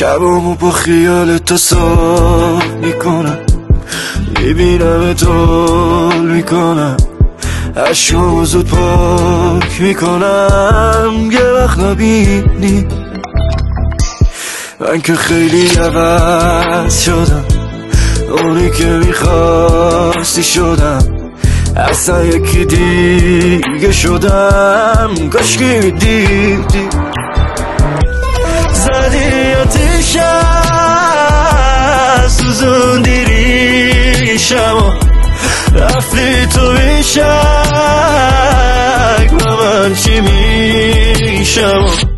شبامو با خیال تو سال میکنم، میبینم طول میکنم، عشقامو زود پاک میکنم. یه وقت نبینی من که خیلی عوض شدم، اونی که میخواستی شدم، اصلا یکی دیگه شدم. کاشکی میدیدی زدی آتیشم، سوزوندی ریشمو، رفتی تو بیشک و من چی میشم.